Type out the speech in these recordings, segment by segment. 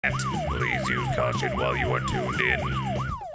Please use caution while you are tuned in.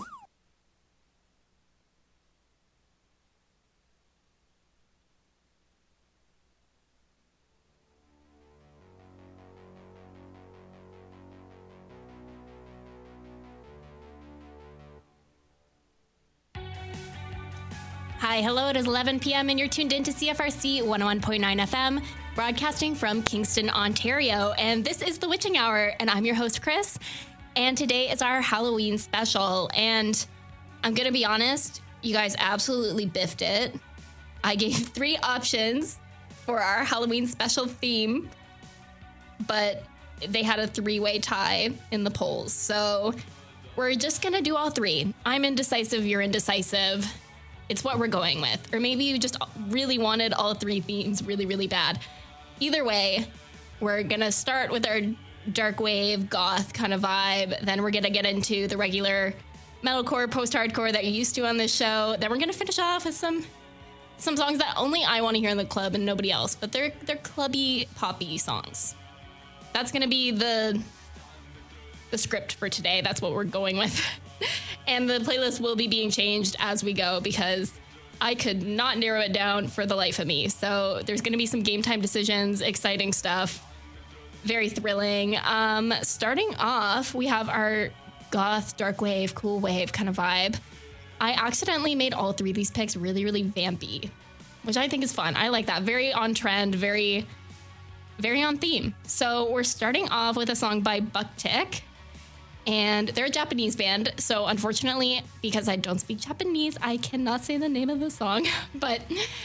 Hi, hello, it is 11 p.m. and you're tuned in to CFRC 101.9 FM, broadcasting from Kingston, Ontario. And this is The Witching Hour, and I'm your host, Chris. And today is our Halloween special. And I'm going to be honest, you guys absolutely biffed it. I gave 3 options for our Halloween special theme, but they had a 3-way tie in the polls. So we're just going to do all 3. I'm indecisive, you're indecisive. It's what we're going with. Or maybe you just really wanted all 3 themes really, really bad. Either way, we're going to start with our dark wave, goth kind of vibe. Then we're going to get into the regular metalcore, post-hardcore that you're used to on this show. Then we're going to finish off with some songs that only I want to hear in the club and nobody else. But they're clubby, poppy songs. That's going to be the script for today. That's what we're going with. And the playlist will be being changed as we go because I could not narrow it down for the life of me. So there's going to be some game time decisions, exciting stuff, very thrilling. Starting off, we have our goth, dark wave, cool wave kind of vibe. I accidentally made all 3 of these picks really, really vampy, which I think is fun. I like that. Very on trend, very, very on theme. So we're starting off with a song by Bucktick. And they're a Japanese band, so unfortunately, because I don't speak Japanese, I cannot say the name of the song. But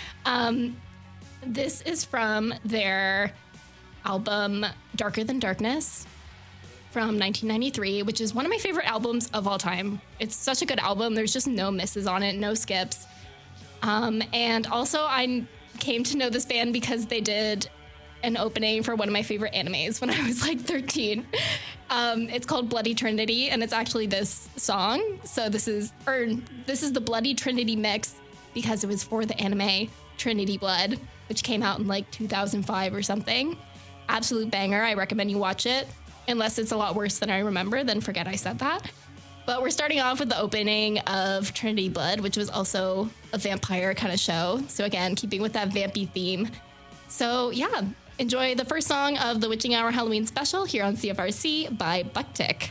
this is from their album Darker Than Darkness from 1993, which is one of my favorite albums of all time. It's such a good album. There's just no misses on it, no skips. And also, I came to know this band because they did an opening for one of my favorite animes when I was like 13. It's called Bloody Trinity, and it's actually this song. So this is the Bloody Trinity mix because it was for the anime Trinity Blood, which came out in like 2005 or something. Absolute banger. I recommend you watch it. Unless it's a lot worse than I remember, then forget I said that. But we're starting off with the opening of Trinity Blood, which was also a vampire kind of show. So again, keeping with that vampy theme. So yeah, enjoy the first song of the Witching Hour Halloween special here on CFRC by Bucktick.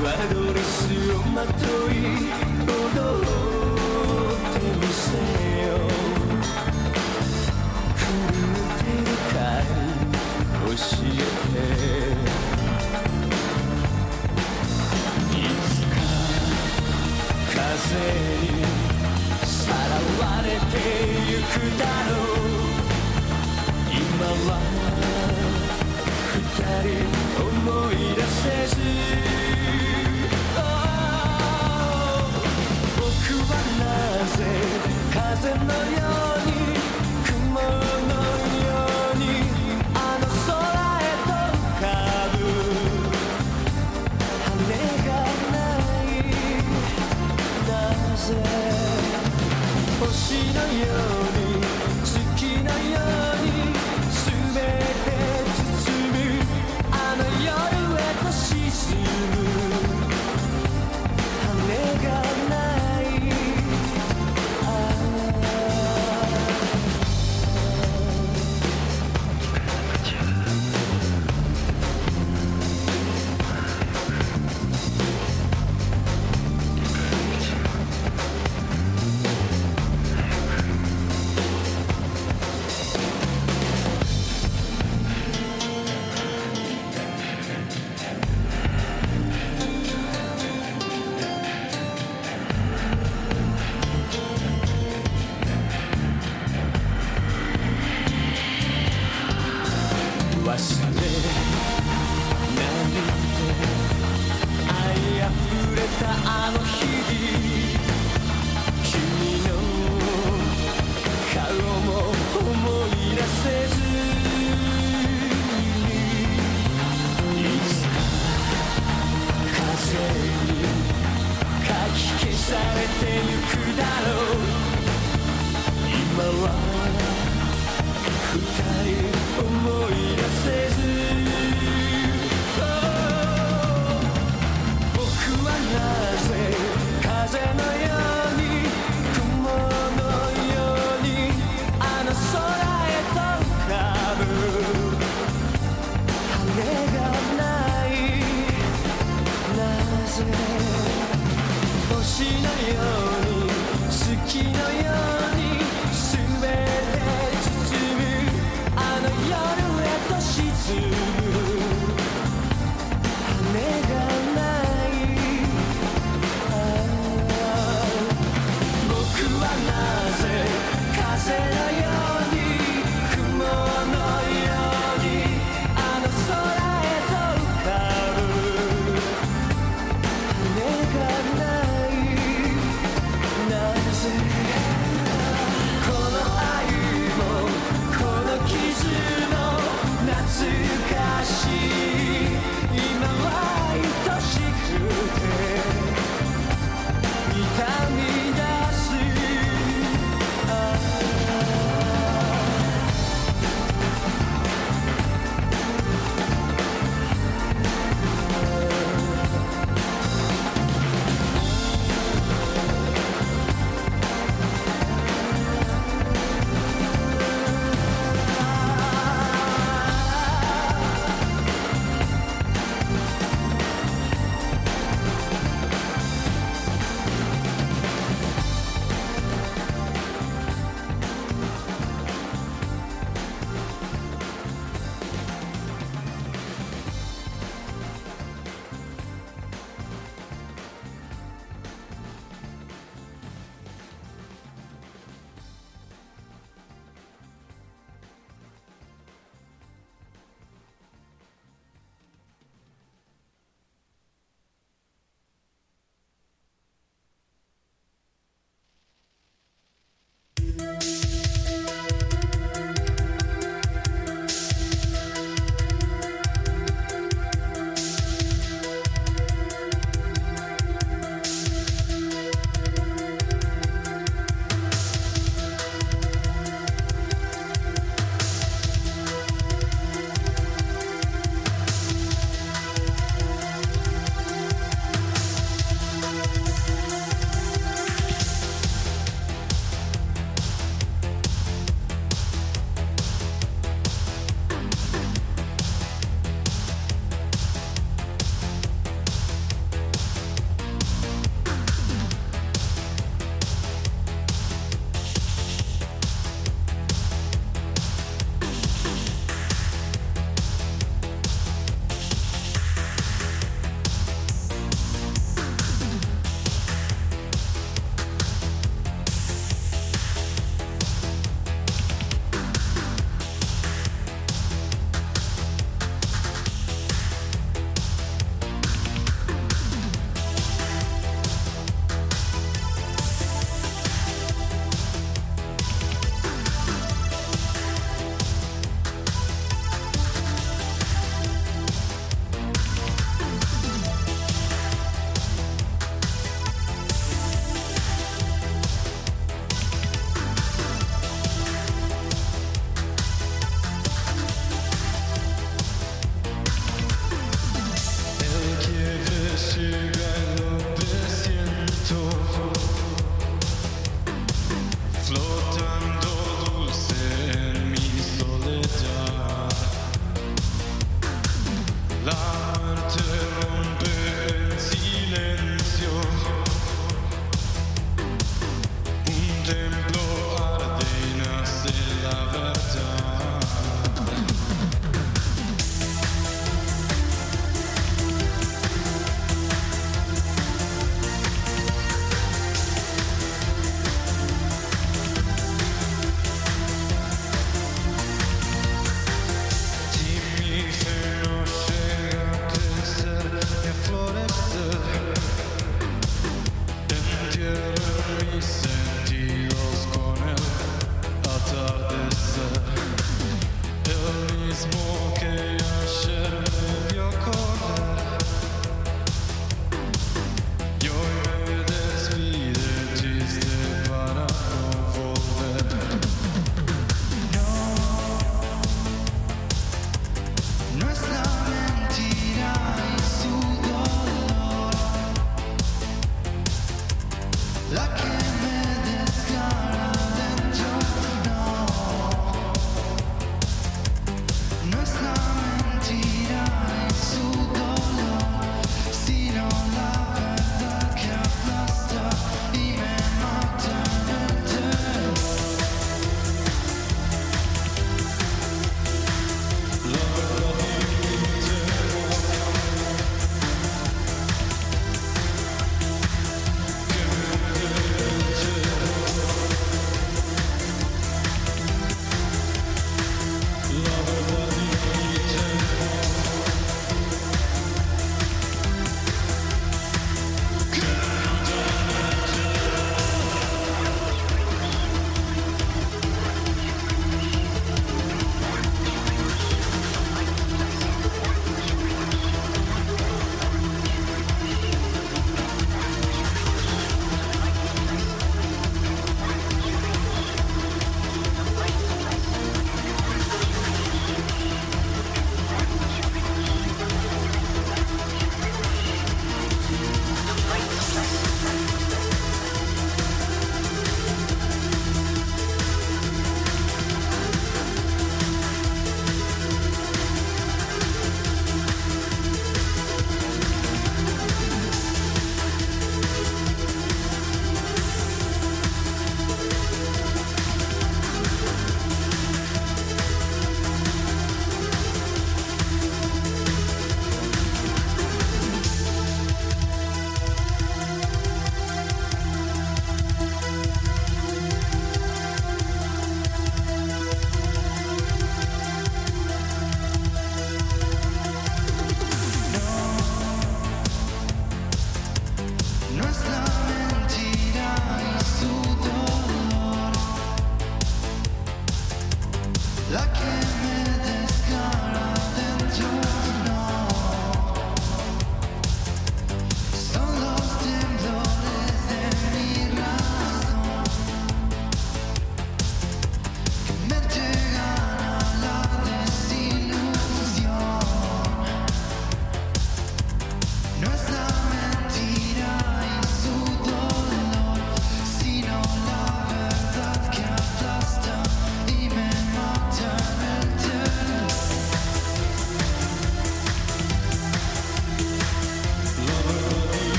ドレスをまとい踊ってみせよう狂ってるかい教えていつか風にさらわれてゆくだろう今は二人思い出せず僕はなぜ風のように雲のようにあの空へと浮かぶ羽がないなぜ星のように月のように全て包むあの夜へと沈む羽がない忘れなんて愛あふれたあの日々君の顔も思い出せずいつか風にかき消されてゆくだろう今は二人思い出せず僕はなぜ風のように雲のようにあの空へと浮かぶ羽がないなぜ星のように月のように全て包むあの夜へと沈む羽がない僕はなぜ風のように雲のようにあの空へと浮かぶ羽がないなぜこの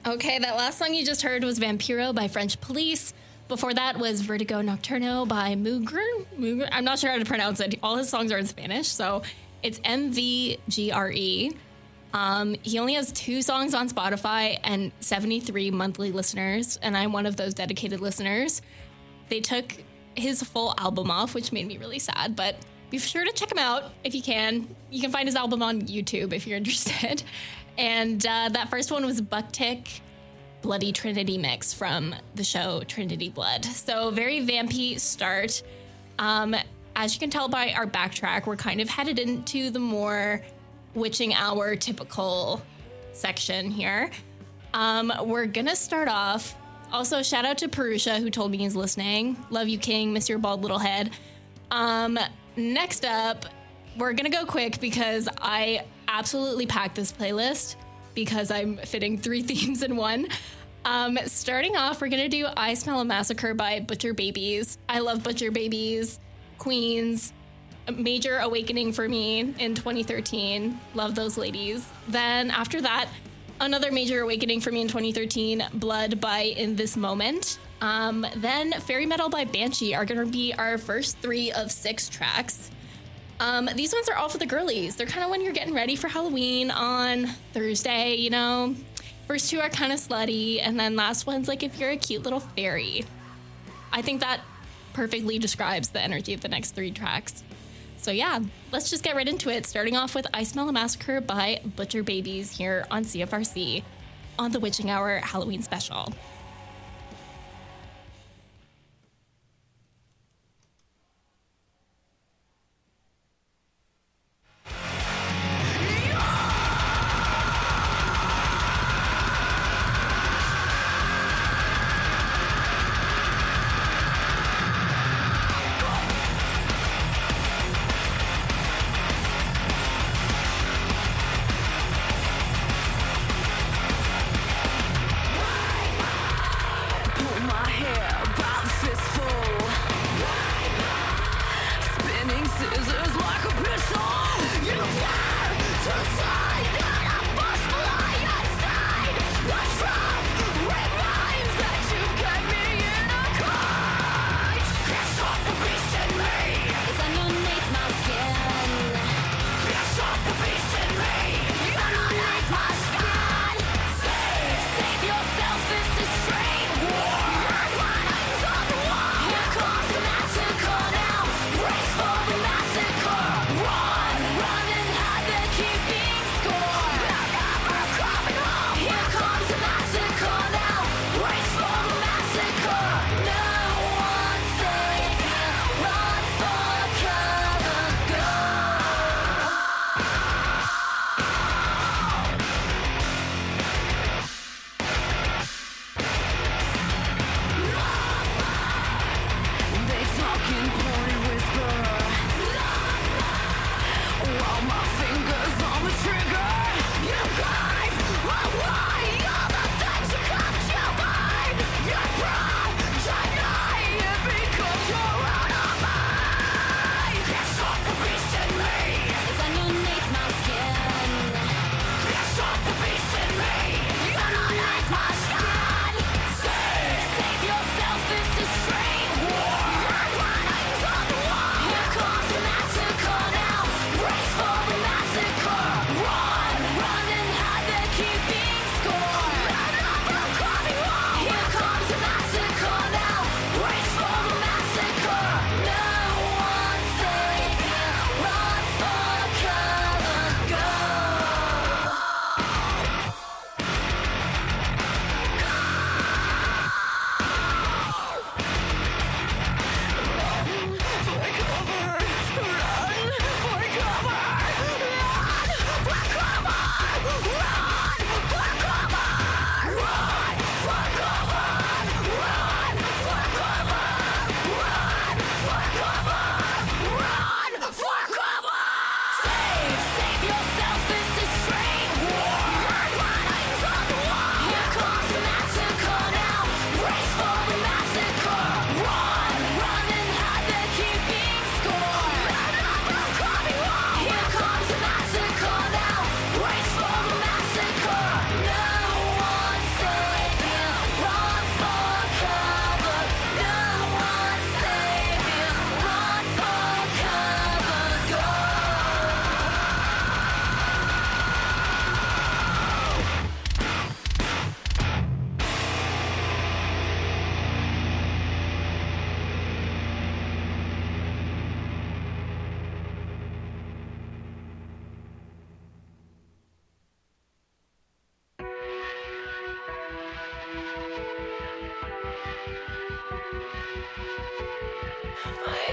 Okay, that last song you just heard was Vampiro by French Police. Before that was Vertigo Nocturno by Mugre. I'm not sure how to pronounce it. All his songs are in Spanish, so it's MVGRE. He only has 2 songs on Spotify and 73 monthly listeners, and I'm one of those dedicated listeners. They took his full album off, which made me really sad, but be sure to check him out if you can. You can find his album on YouTube if you're interested. And that first one was Bucktick Bloody Trinity mix from the show Trinity Blood. So very vampy start. As you can tell by our backtrack, we're kind of headed into the more witching hour typical section here. We're gonna start off. Also, shout out to Purusha, who told me he's listening. Love you, King. Miss your bald little head. Next up, we're gonna go quick because I absolutely packed this playlist because I'm fitting 3 themes in one. Starting off, we're gonna do I Smell a Massacre by Butcher Babies. I love Butcher Babies. Queens. A major awakening for me in 2013. Love those ladies. Then after that, another major awakening for me in 2013, Blood by In This Moment. Then Fairy Metal by Banshee are going to be our first 3 of 6 tracks. These ones are all for the girlies. They're kind of when you're getting ready for Halloween on Thursday, you know. First 2 are kind of slutty, and then last one's like if you're a cute little fairy. I think that perfectly describes the energy of the next 3 tracks. So yeah, let's just get right into it, starting off with I Smell a Massacre by Butcher Babies here on CFRC on the Witching Hour Halloween special.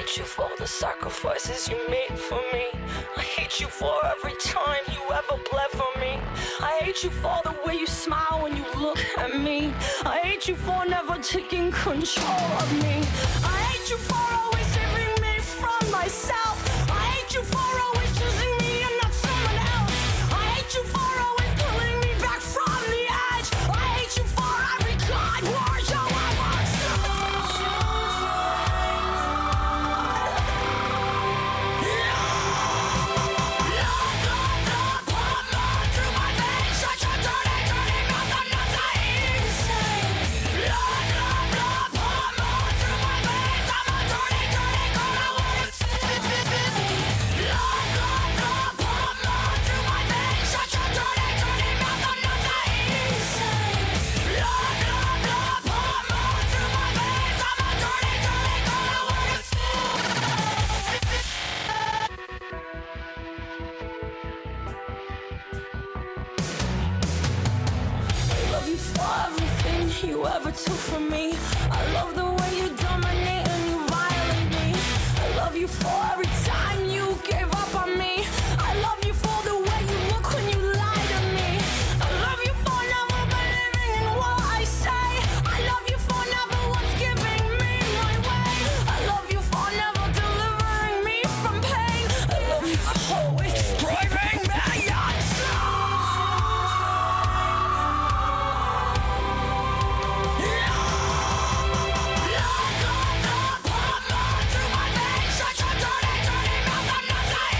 hate you for the sacrifices you made for me. I hate you for every time you ever bled for me. I hate you for the way you smile when you look at me. I hate you for never taking control of me. I hate you for always saving me from myself. I hate you for always choosing me and not someone else. I hate you for always pulling me back from the edge. I hate you for every kind word you ever said. Through my veins, such a dirty, dirty mouth, I'm not that insane. Blood, pour more through my veins. I'm a dirty, dirty girl. I wanna blood, pour more through my veins. Such a dirty, dirty mouth, I'm not that insane. Blood, pour more through my veins. I'm a dirty, dirty girl. I wanna I love you for everything you ever took from me. I love the way you dominate and you violate me. I love you for every time you gave up on me. I love you for the way you look when you lie to me. I love you for never believing in what I say. I love you for never once giving me my way. I love you for never delivering me from pain. I love you for always driving me insane.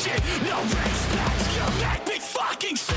shit, no respect. You make me fucking sick.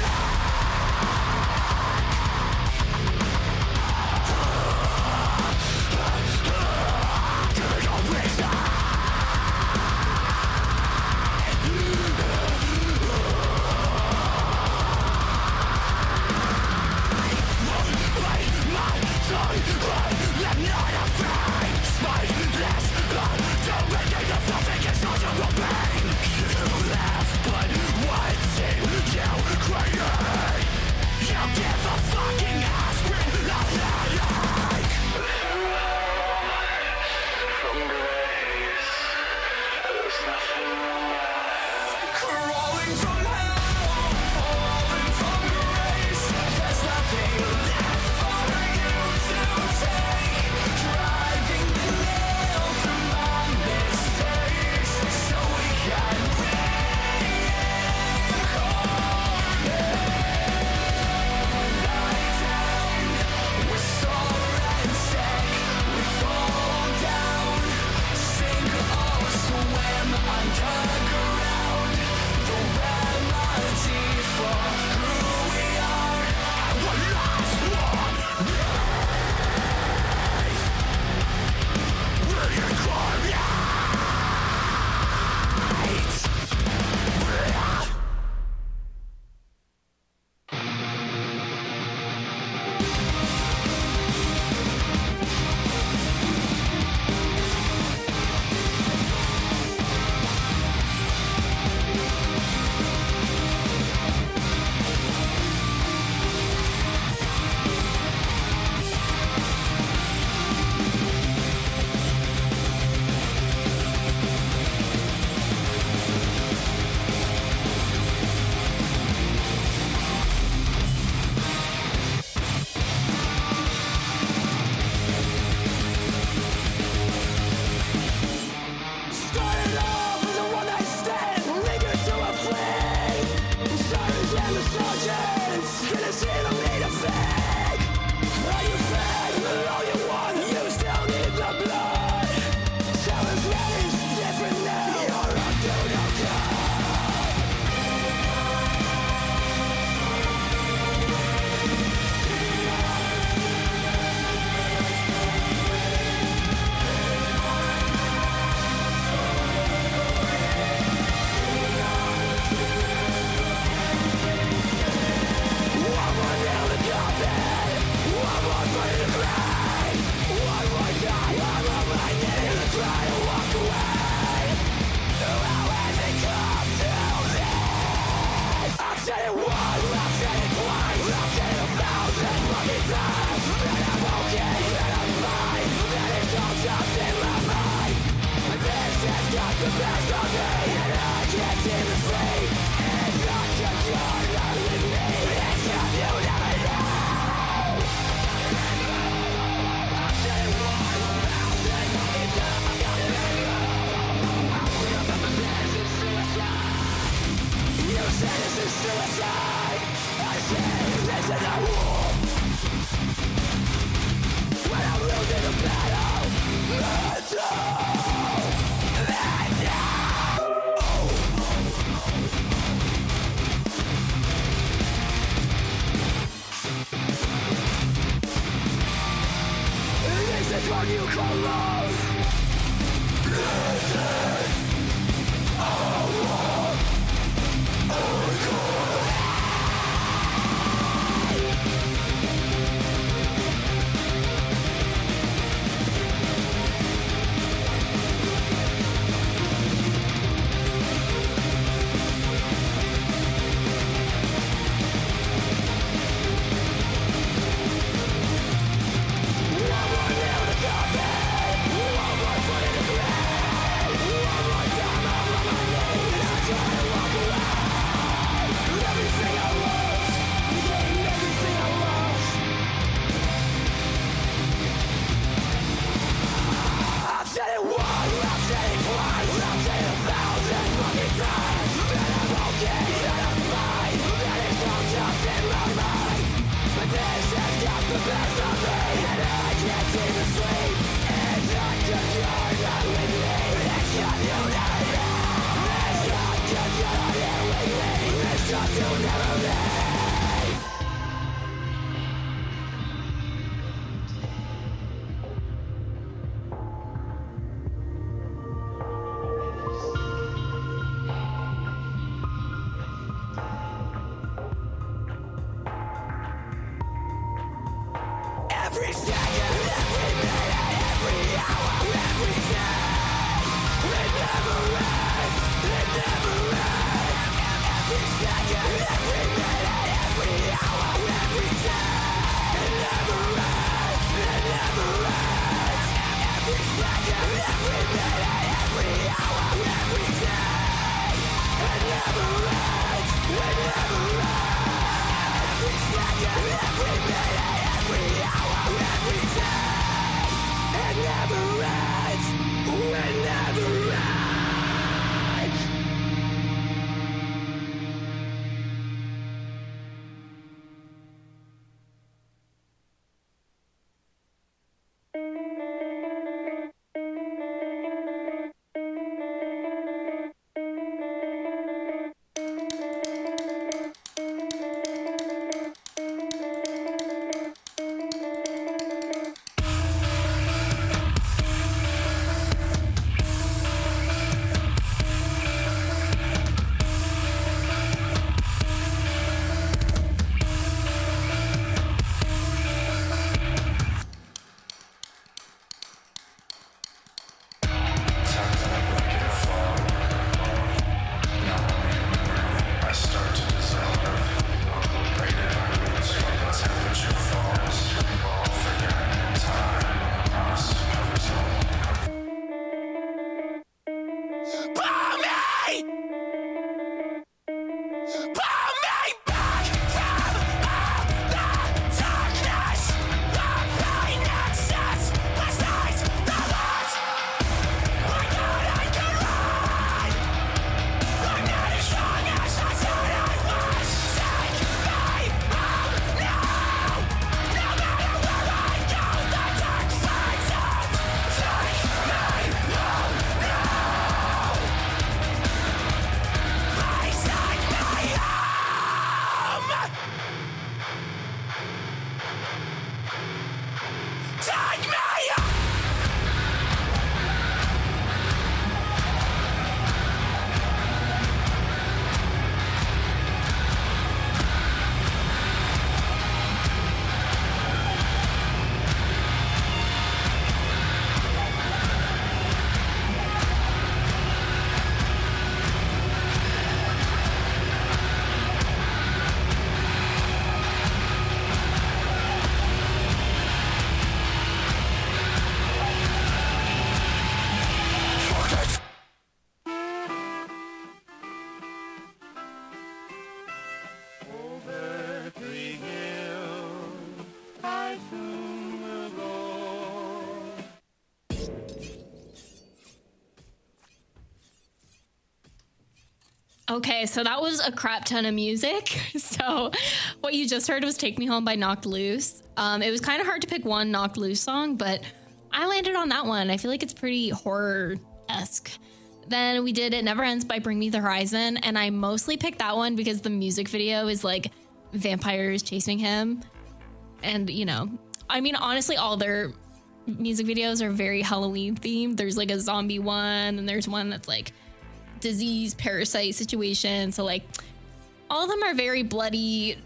Okay, so that was a crap ton of music. So what you just heard was Take Me Home by Knocked Loose. It was kind of hard to pick one Knocked Loose song, but I landed on that one. I feel like it's pretty horror-esque. Then we did It Never Ends by Bring Me the Horizon, and I mostly picked that one because the music video is like vampires chasing him. And, you know, I mean, honestly, all their music videos are very Halloween themed. There's like a zombie one, and there's one that's like disease parasite situation. So like all of them are very bloody,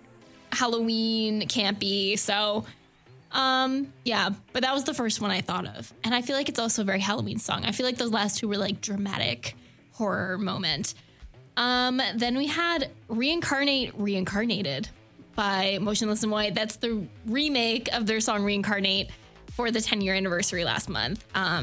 Halloween, campy. So yeah, but that was the first one I thought of, and I feel like it's also a very Halloween song. I feel like those last two were like dramatic horror moment. Then we had Reincarnated by Motionless in White. That's the remake of their song Reincarnate for the 10-year anniversary last month.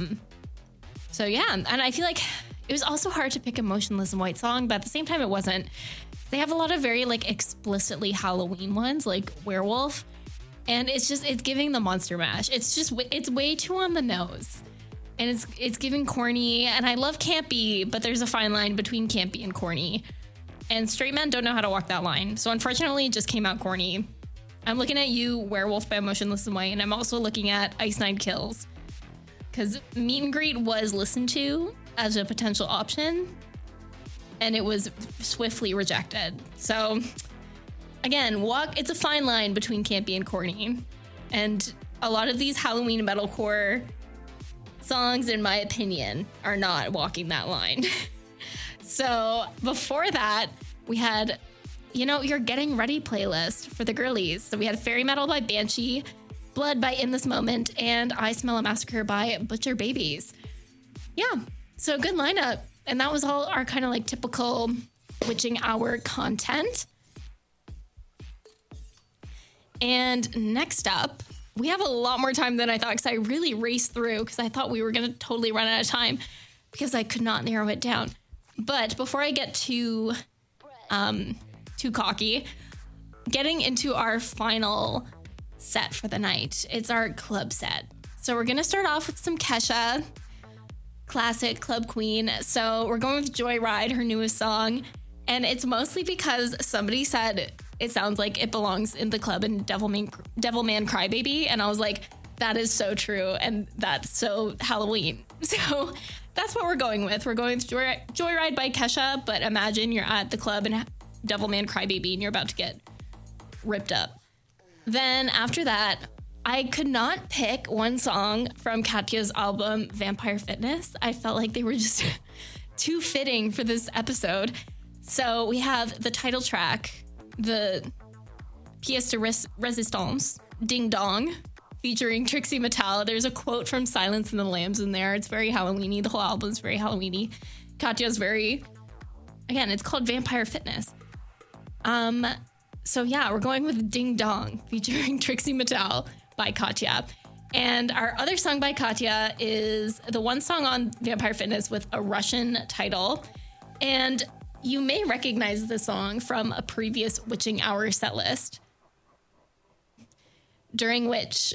So yeah, and I feel like it was also hard to pick a Motionless in White song, but at the same time it wasn't. They have a lot of very like explicitly Halloween ones, like Werewolf, and it's giving the Monster Mash. It's way too on the nose, and it's giving corny, and I love campy, but there's a fine line between campy and corny, and straight men don't know how to walk that line. So unfortunately, it just came out corny. I'm looking at you, Werewolf by Motionless in White, and I'm also looking at Ice Nine Kills, because Meet and Greet was listened to as a potential option, and it was swiftly rejected. So again, it's a fine line between campy and corny, and a lot of these Halloween metalcore songs, in my opinion, are not walking that line. So before that, we had, your Getting Ready playlist for the girlies. So we had Fairy Metal by Banshee, Blood by In This Moment, and I Smell a Massacre by Butcher Babies. Yeah, so good lineup. And that was all our kind of like typical witching hour content. And next up, we have a lot more time than I thought, because I really raced through, because I thought we were going to totally run out of time because I could not narrow it down. But before I get too cocky, getting into our final set for the night, it's our club set. So we're going to start off with some Kesha, classic club queen. So we're going with Joyride, her newest song. And it's mostly because somebody said it sounds like it belongs in the club in Devilman Crybaby. And I was like, That is so true, and that's so Halloween. So that's what we're going with. We're going with Joyride by Kesha, but imagine you're at the club and Devilman Crybaby and you're about to get ripped up. Then after that, I could not pick one song from Katya's album, Vampire Fitness. I felt like they were just too fitting for this episode. So we have the title track, the pièce de résistance, Ding Dong, featuring Trixie Mattel. There's a quote from Silence and the Lambs in there. It's very Halloween-y. The whole album's very Halloween-y. Katya's again, it's called Vampire Fitness. So yeah, we're going with Ding Dong featuring Trixie Mattel by Katya. And our other song by Katya is the one song on Vampire Fitness with a Russian title. And you may recognize the song from a previous Witching Hour set list, during which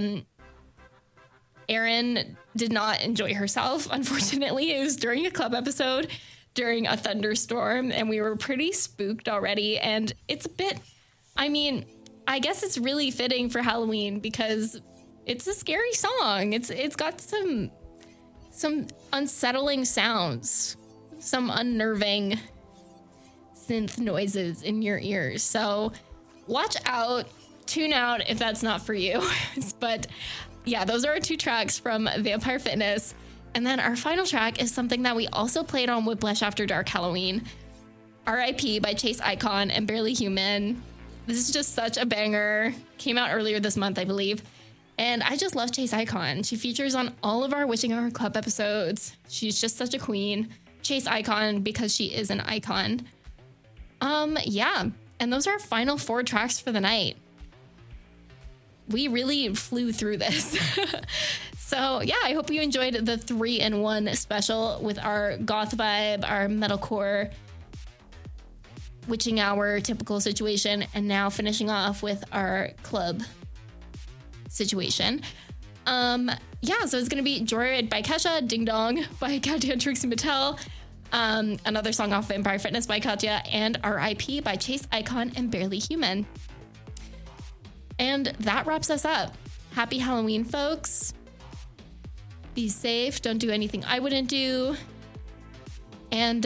Erin did not enjoy herself, unfortunately. It was during a club episode, during a thunderstorm, and we were pretty spooked already. And it's a bit, I guess it's really fitting for Halloween because it's a scary song. It's got some unsettling sounds, some unnerving synth noises in your ears. So watch out, tune out if that's not for you. But yeah, those are our two tracks from Vampire Fitness. And then our final track is something that we also played on Whiplash After Dark Halloween, R.I.P. by Chase Icon and Barely Human. This is just such a banger. Came out earlier this month, I believe. And I just love Chase Icon. She features on all of our Witching Hour Club episodes. She's just such a queen. Chase Icon because she is an icon. Yeah. And those are our final 4 tracks for the night. We really flew through this. So yeah, I hope you enjoyed the 3-in-1 special with our goth vibe, our metalcore Witching Hour typical situation, and now finishing off with our club situation. Yeah, so it's gonna be Joyride by Kesha, Ding Dong by Katya and Trixie Mattel, another song off Vampire Fitness by Katya, and R.I.P. by Chase Icon and Barely Human. And that wraps us up. Happy Halloween, folks. Be safe. Don't do anything I wouldn't do. And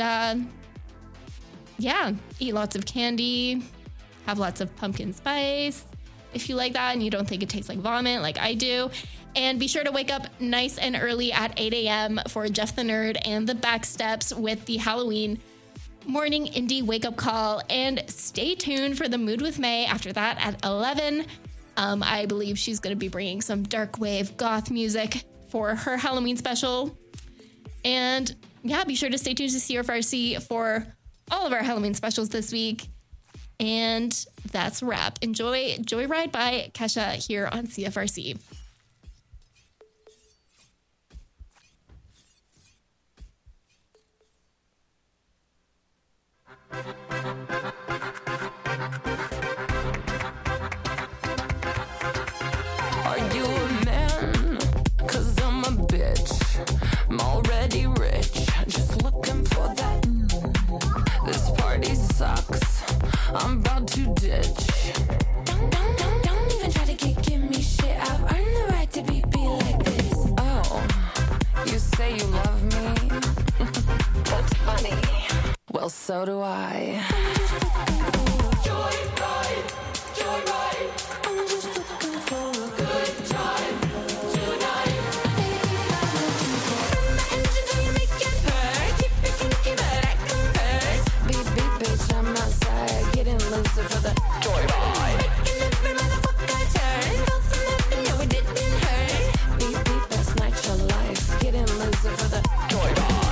yeah, eat lots of candy. Have lots of pumpkin spice if you like that and you don't think it tastes like vomit like I do. And be sure to wake up nice and early at 8 a.m. for Jeff the Nerd and the Backsteps with the Halloween morning indie wake-up call. And stay tuned for the Mood with May after that at 11. I believe she's going to be bringing some dark wave goth music for her Halloween special. And yeah, be sure to stay tuned to CFRC for all of our Halloween specials this week. And that's a wrap. Enjoy Joyride by Kesha here on CFRC. Are you a man? 'Cause I'm a bitch. I'm already rich. Just looking for that. This party sucks. I'm about to ditch. Don't even try to give me shit. I've earned the right to be like this. Oh, you say you love me? That's funny. Well, so do I. Joyride, joyride. I'm just looking for a good time tonight. Run my engine till you make it hurt. Keep it kinky, but I convert. Beep, bitch, I'm outside. Getting loose for the joyride. Making every motherfucker turn. Felt from heaven, no, it didn't hurt. Beep, best night your life. Getting loose for the joyride.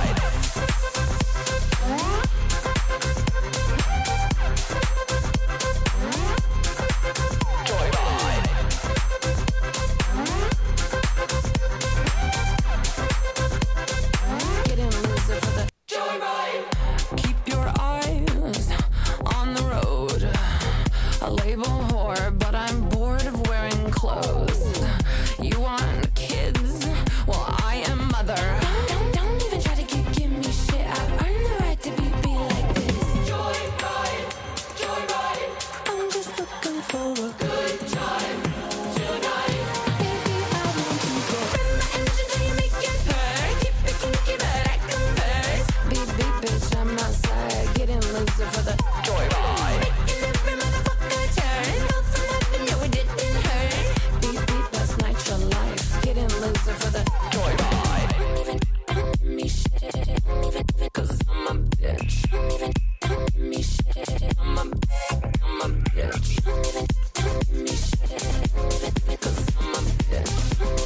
loser for the joyride. Making every motherfucker turn. Go from heaven, no, it didn't hurt. Beat, beat, last night, your life. Getting loser for the joyride. Don't even me shit. Don't even, cause I'm a bitch. Don't even me shit. I'm a bitch. Don't even me shit. Cause I'm a bitch.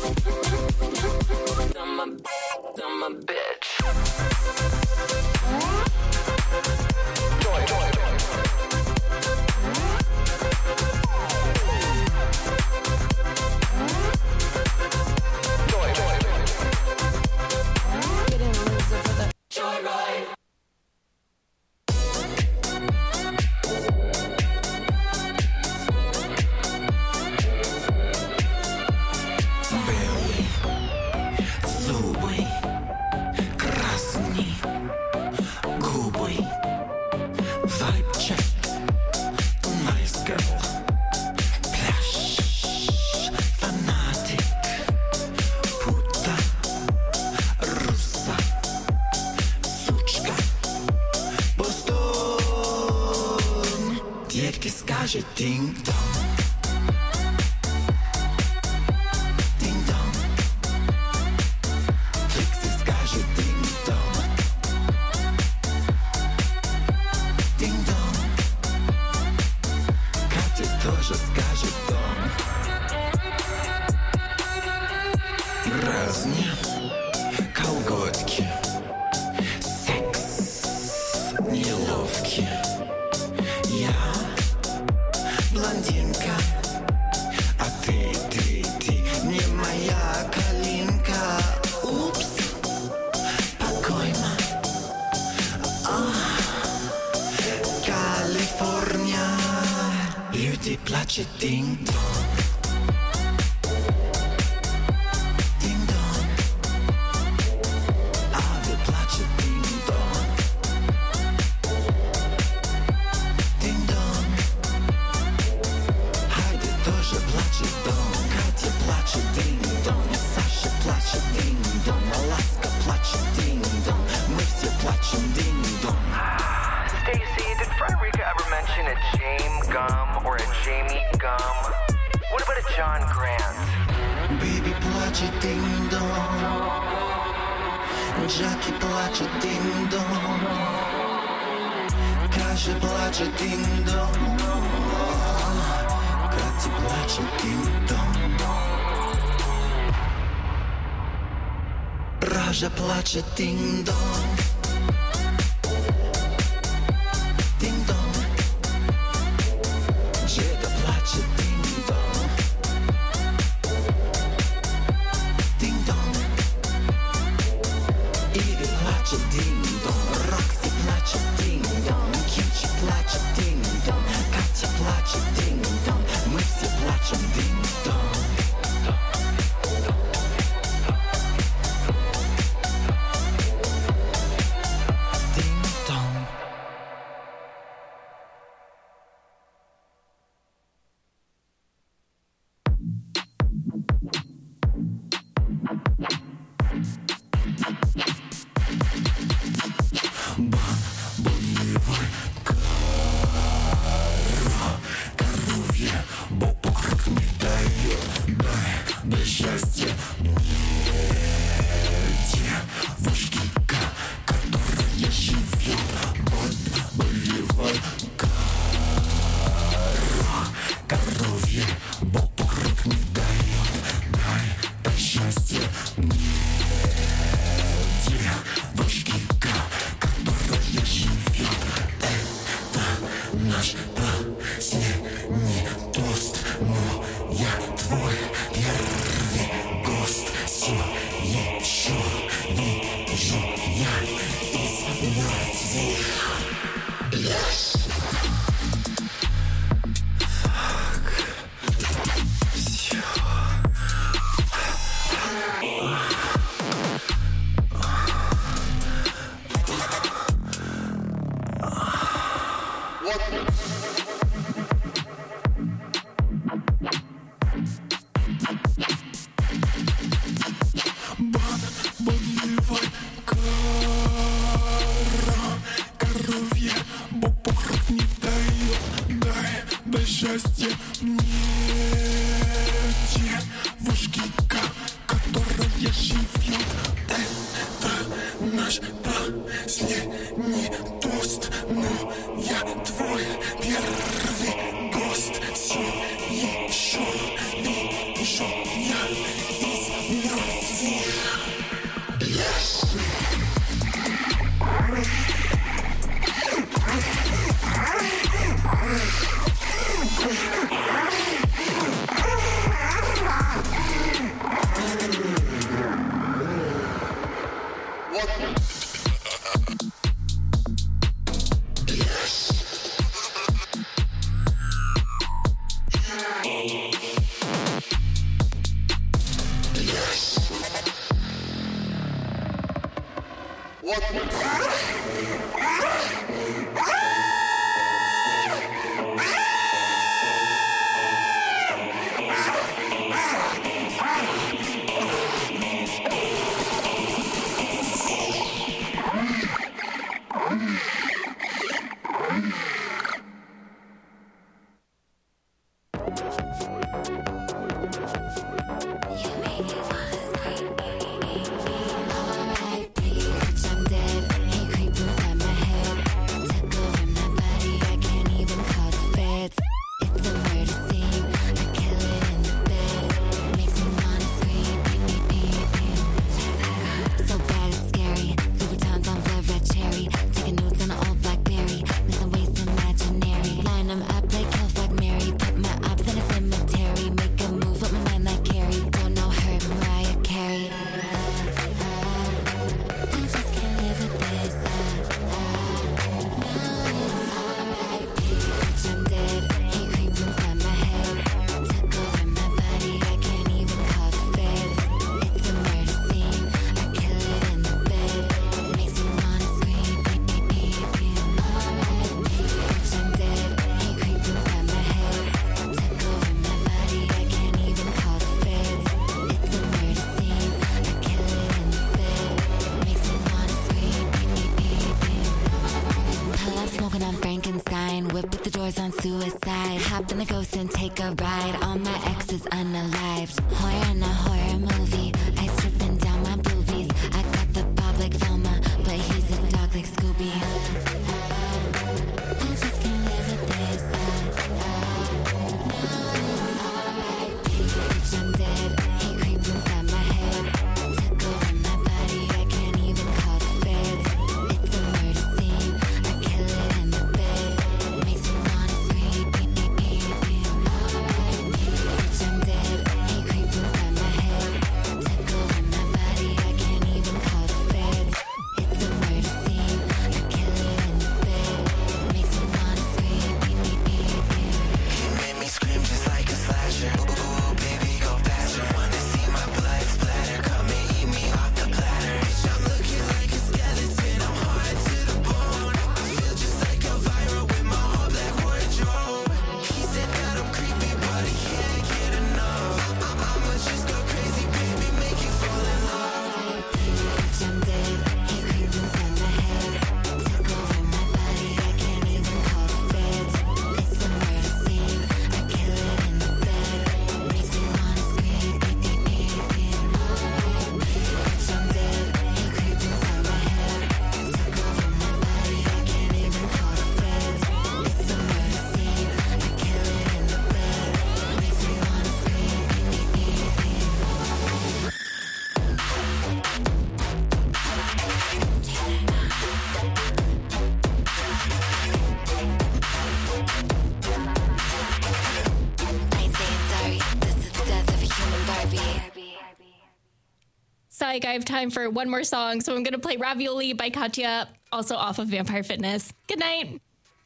I'm a bitch. Joy, joy, joy. Joy, joy, joy. Getting loser for the joyride. Скажет динг-донг, динг-донг. Трикси скажет динг-донг, динг-донг. Катя тоже скажет донг. Разни колготки, секс неловкий. Блондинка, а ты не моя калинка. Упс, покойно. Калифорния, люди плачут динг-донг. Динг-донг, а вы плачут динг-донг. Динг-донг. Тоже плачет дом, Катя плачет динг-дон, Саша плачет динг-дон, Ласка плачет динг-дон, мы все плачем динг-дон. Stacy, did Frederica ever mention a James Gum or a Jamie Gum? What about a John Grant? Baby плачет динг-дон, Джаки плачет динг-дон, Каша плачет динг-дон. Катя плачет динг-дон, Ража плачет динг-дон, динг-дон. Джеда плачет динг-дон, динг-дон. Иви плачет динг-дон, Рокси плачет динг-дон, Кимчи плачет динг-дон, Катя плачет динг-дон. Мы все плачем динг-дон. Динг-дон. Коровье, без счастья нет. Девушки, которая живет. Это наш последний тост, но я твой первый гость. Все еще вижу я из мертвых. On suicide, hop in the ghost and take a ride. All my exes unalived. Horror in a horror movie. I stripping down my boobies. I got the bob like Velma, but he's a dog like Scooby. I just can't live with this. Bitch, I'm dead. He creeps inside my head. Took over my body. I can't even call the feds. It's a murder scene. I kill it in the bed. Makes me wanna scream. Bitch, I'm dead. He creeps inside my head. Took over my body. I can't even call the feds. It's a murder scene. I kill it in the bed. Makes me wanna scream. He made me scream just like a slasher. Ooh, baby, go faster. Wanna see my blood splatter? Come and eat me off the platter. Bitch, I'm looking like a skeleton. I'm hard to the bone. I feel just like Elvira with my whole black wardrobe. He said that I'm creepy, but he can't get enough. I'ma just go crazy, baby, make you fall in love. Bitch, I'm dead. He creeps inside my head. Took over my body. I can't even call the feds. It's a murder scene. I kill it in the bed. Makes me wanna scream. Bitch, I'm dead. He creeps inside my head. Took over my body. I can't even call the feds. It's a murder scene. I kill it in the bed. Makes me wanna scream. I ain't saying sorry. This is the death of a human Barbie. Psych, I have time for one more song, so I'm going to play Ravioli by Katya, also off of Vampire Fitness. Good night.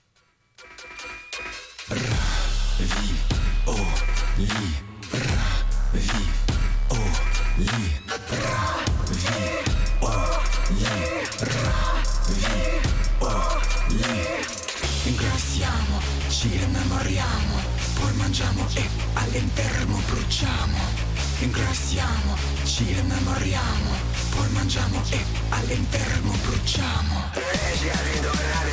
Ingrassiamo, ci innamoriamo, poi mangiamo e all'infermo bruciamo. Ingrassiamo, ci innamoriamo, poi mangiamo e all'infermo bruciamo. Riesci ad indovinare